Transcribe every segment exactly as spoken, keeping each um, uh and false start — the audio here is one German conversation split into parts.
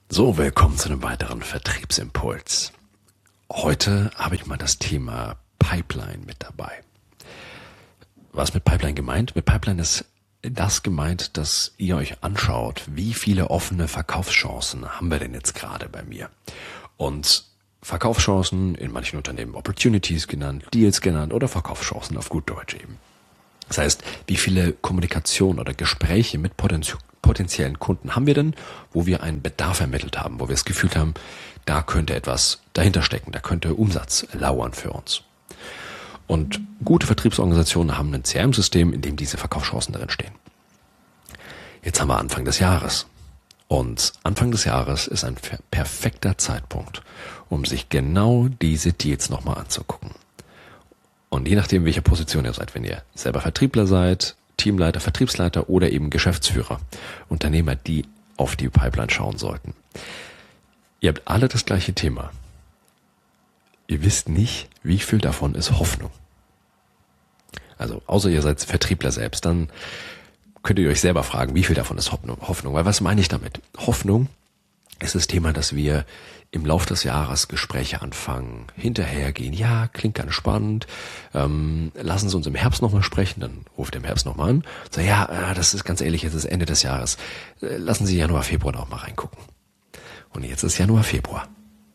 So, willkommen zu einem weiteren Vertriebsimpuls. Heute habe ich mal das Thema Pipeline mit dabei. Was mit Pipeline gemeint? Mit Pipeline ist das gemeint, dass ihr euch anschaut, wie viele offene Verkaufschancen haben wir denn jetzt gerade bei mir. Und Verkaufschancen, in manchen Unternehmen Opportunities genannt, Deals genannt oder Verkaufschancen auf gut Deutsch eben. Das heißt, wie viele Kommunikation oder Gespräche mit Potenzial potenziellen Kunden haben wir denn, wo wir einen Bedarf ermittelt haben, wo wir das Gefühl haben, da könnte etwas dahinter stecken, da könnte Umsatz lauern für uns. Und gute Vertriebsorganisationen haben ein C R M-System, in dem diese Verkaufschancen drin stehen. Jetzt haben wir Anfang des Jahres. Und Anfang des Jahres ist ein perfekter Zeitpunkt, um sich genau diese Deals nochmal anzugucken. Und je nachdem, welche Position ihr seid, wenn ihr selber Vertriebler seid, Teamleiter, Vertriebsleiter oder eben Geschäftsführer, Unternehmer, die auf die Pipeline schauen sollten. Ihr habt alle das gleiche Thema. Ihr wisst nicht, wie viel davon ist Hoffnung. Also, außer ihr seid Vertriebler selbst, dann könnt ihr euch selber fragen, wie viel davon ist Hoffnung. Weil was meine ich damit? Hoffnung ist das Thema, dass wir im Laufe des Jahres Gespräche anfangen, hinterhergehen. Ja, klingt ganz spannend. Ähm, lassen Sie uns im Herbst nochmal sprechen. Dann ruft er im Herbst nochmal an. So, ja, das ist ganz ehrlich, jetzt ist Ende des Jahres. Lassen Sie Januar, Februar noch mal reingucken. Und jetzt ist Januar, Februar.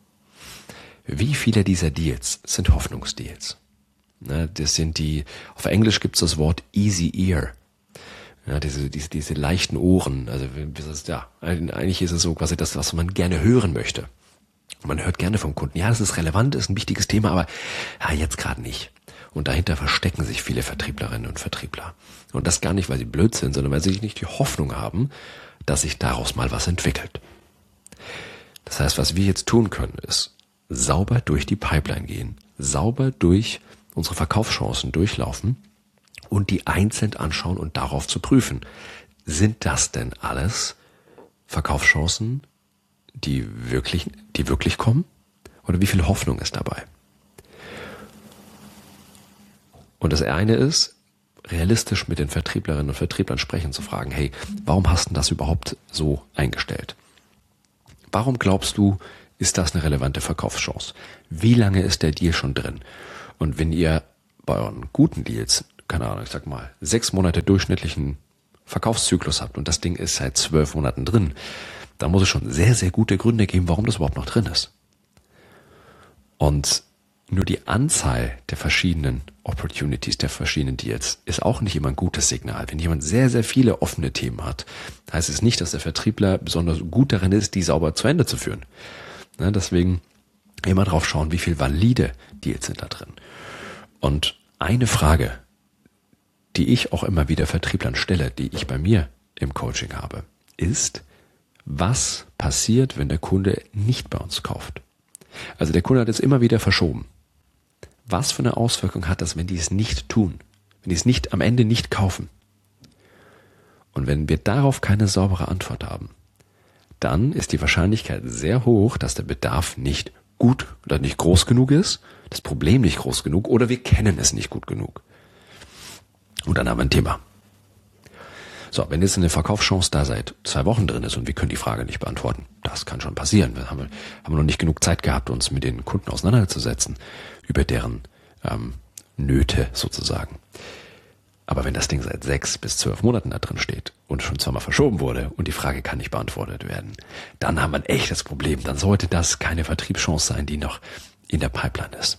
Wie viele dieser Deals sind Hoffnungsdeals? Na, das sind die, auf Englisch gibt es das Wort Easy Ear. Ja, diese, diese, diese leichten Ohren. Also, ja, eigentlich ist es so quasi das, was man gerne hören möchte. Man hört gerne vom Kunden, ja, das ist relevant, ist ein wichtiges Thema, aber ja, jetzt gerade nicht. Und dahinter verstecken sich viele Vertrieblerinnen und Vertriebler. Und das gar nicht, weil sie blöd sind, sondern weil sie nicht die Hoffnung haben, dass sich daraus mal was entwickelt. Das heißt, was wir jetzt tun können, ist sauber durch die Pipeline gehen, sauber durch unsere Verkaufschancen durchlaufen und die einzeln anschauen und darauf zu prüfen. Sind das denn alles Verkaufschancen, die wirklich, die wirklich kommen? Oder wie viel Hoffnung ist dabei? Und das eine ist, realistisch mit den Vertrieblerinnen und Vertrieblern sprechen, zu fragen, hey, warum hast du das überhaupt so eingestellt? Warum glaubst du, ist das eine relevante Verkaufschance? Wie lange ist der Deal schon drin? Und wenn ihr bei euren guten Deals, keine Ahnung, ich sag mal, sechs Monate durchschnittlichen Verkaufszyklus habt und das Ding ist seit zwölf Monaten drin, da muss es schon sehr, sehr gute Gründe geben, warum das überhaupt noch drin ist. Und nur die Anzahl der verschiedenen Opportunities, der verschiedenen Deals, ist auch nicht immer ein gutes Signal. Wenn jemand sehr, sehr viele offene Themen hat, heißt es nicht, dass der Vertriebler besonders gut darin ist, die sauber zu Ende zu führen. Ja, deswegen immer drauf schauen, wie viel valide Deals sind da drin. Und eine Frage, die ich auch immer wieder Vertrieblern stelle, die ich bei mir im Coaching habe, ist, was passiert, wenn der Kunde nicht bei uns kauft? Also der Kunde hat es immer wieder verschoben. Was für eine Auswirkung hat das, wenn die es nicht tun? Wenn die es nicht am Ende nicht kaufen? Und wenn wir darauf keine saubere Antwort haben, dann ist die Wahrscheinlichkeit sehr hoch, dass der Bedarf nicht gut oder nicht groß genug ist, das Problem nicht groß genug oder wir kennen es nicht gut genug. Und dann haben wir ein Thema. So, wenn jetzt eine Verkaufschance da seit zwei Wochen drin ist und wir können die Frage nicht beantworten, das kann schon passieren. Wir haben, haben noch nicht genug Zeit gehabt, uns mit den Kunden auseinanderzusetzen, über deren ähm, Nöte sozusagen. Aber wenn das Ding seit sechs bis zwölf Monaten da drin steht und schon zweimal verschoben wurde und die Frage kann nicht beantwortet werden, dann haben wir ein echtes Problem. Dann sollte das keine Vertriebschance sein, die noch in der Pipeline ist.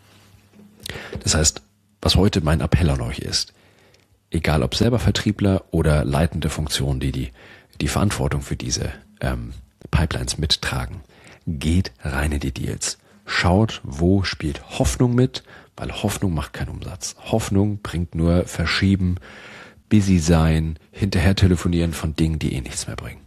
Das heißt, was heute mein Appell an euch ist, egal ob selber Vertriebler oder leitende Funktionen, die die, die Verantwortung für diese ähm, Pipelines mittragen, geht rein in die Deals. Schaut, wo spielt Hoffnung mit, weil Hoffnung macht keinen Umsatz. Hoffnung bringt nur Verschieben, busy sein, hinterher telefonieren von Dingen, die eh nichts mehr bringen.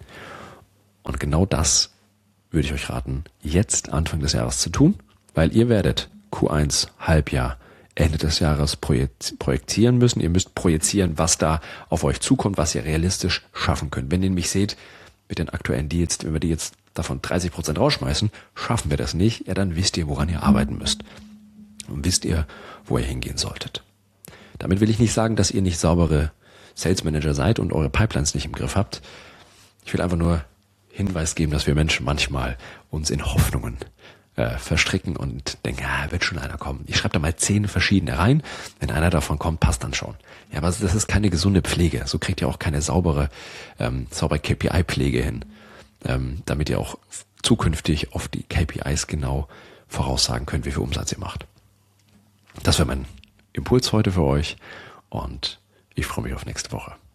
Und genau das würde ich euch raten, jetzt Anfang des Jahres zu tun, weil ihr werdet Q eins, Halbjahr, Ende des Jahres projizieren müssen. Ihr müsst projizieren, was da auf euch zukommt, was ihr realistisch schaffen könnt. Wenn ihr nämlich seht, mit den aktuellen Deals, wenn wir die jetzt davon dreißig Prozent rausschmeißen, schaffen wir das nicht, ja, dann wisst ihr, woran ihr arbeiten müsst. Und wisst ihr, wo ihr hingehen solltet. Damit will ich nicht sagen, dass ihr nicht saubere Sales Manager seid und eure Pipelines nicht im Griff habt. Ich will einfach nur Hinweis geben, dass wir Menschen manchmal uns in Hoffnungen äh, verstricken und denken, ja, wird schon einer kommen. Ich schreibe da mal zehn verschiedene rein. Wenn einer davon kommt, passt dann schon. Ja, aber das ist keine gesunde Pflege. So kriegt ihr auch keine saubere, ähm, saubere K P I-Pflege hin, ähm, damit ihr auch zukünftig auf die K P Is genau voraussagen könnt, wie viel Umsatz ihr macht. Das wäre mein Impuls heute für euch und ich freue mich auf nächste Woche.